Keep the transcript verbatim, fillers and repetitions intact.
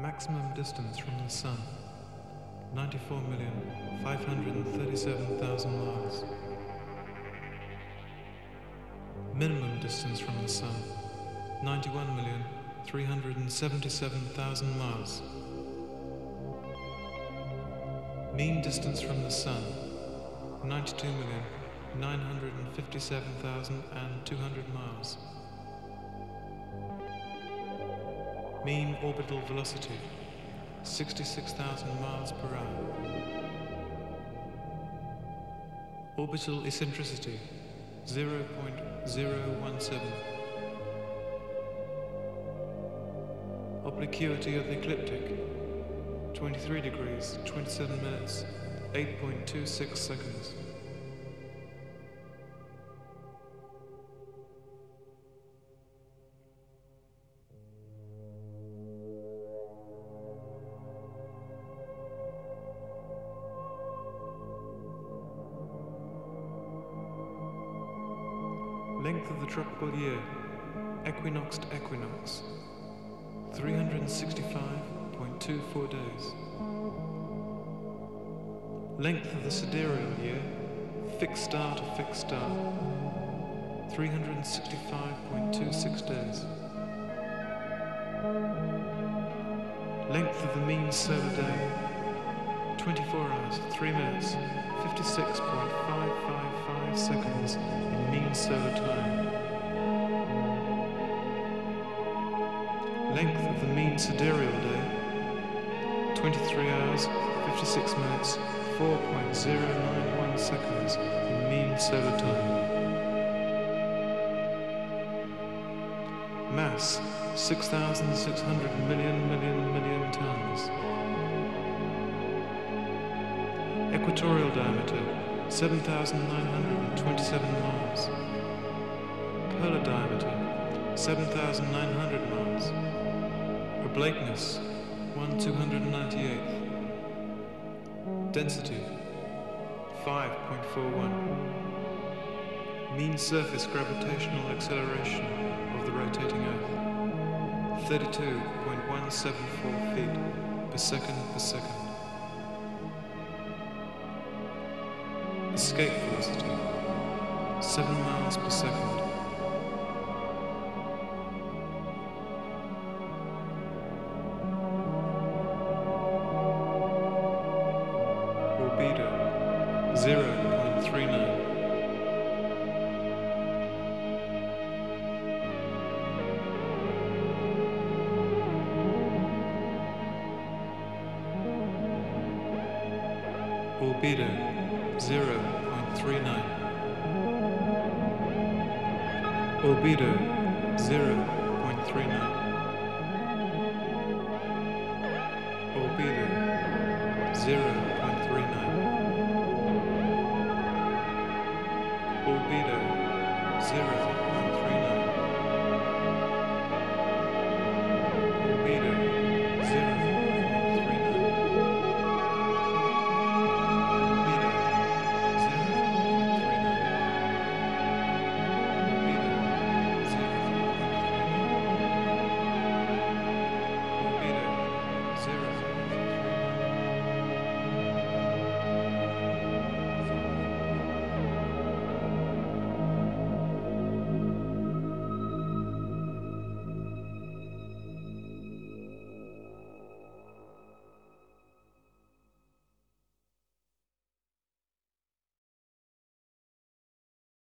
Maximum distance from the Sun, ninety-four million five hundred thirty-seven thousand miles. Minimum distance from the Sun, ninety-one million three hundred seventy-seven thousand miles. Mean distance from the Sun, ninety-two million nine hundred fifty-seven thousand two hundred miles. Mean orbital velocity, sixty-six thousand miles per hour. Orbital eccentricity, zero point zero one seven. Obliquity of the ecliptic, twenty-three degrees, twenty-seven minutes, eight point two six seconds. Length of the tropical year, equinox to equinox, three hundred sixty-five point two four days. Length of the sidereal year, fixed star to fixed star, three hundred sixty-five point two six days. Length of the mean solar day, twenty-four hours, three minutes, fifty-six point five five five seconds in mean solar time. Length of the mean sidereal day, twenty-three hours, fifty-six minutes, four point zero nine one seconds in mean solar time. Mass, six thousand six hundred million million million tons. Equatorial diameter, seven thousand nine hundred twenty-seven miles. Polar diameter, seven thousand nine hundred miles. Oblateness, one two hundred ninety-eighth. Density, five point four one. Mean surface gravitational acceleration of the rotating Earth, thirty-two point one seven four feet per second per second. Escape velocity, seven miles per second. Albedo, zero point three nine. Albedo, zero point three nine. Albedo, zero